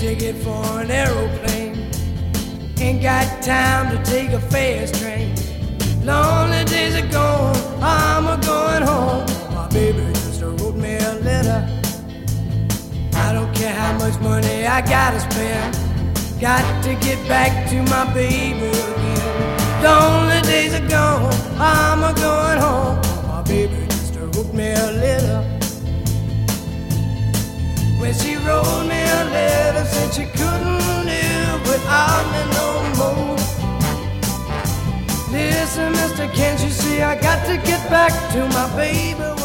ticket for an aeroplane. Ain't got time to take a fast train. Lonely days are gone, I'm a going home. My baby just wrote me a letter. I don't care how much money I gotta spend. Got to get back to my baby again. Lonely days are gone, I'm a going home. My baby just wrote me a letter. When she wrote me a letter, said she couldn't live without me no more. Listen, mister, can't you see I got to get back to my baby?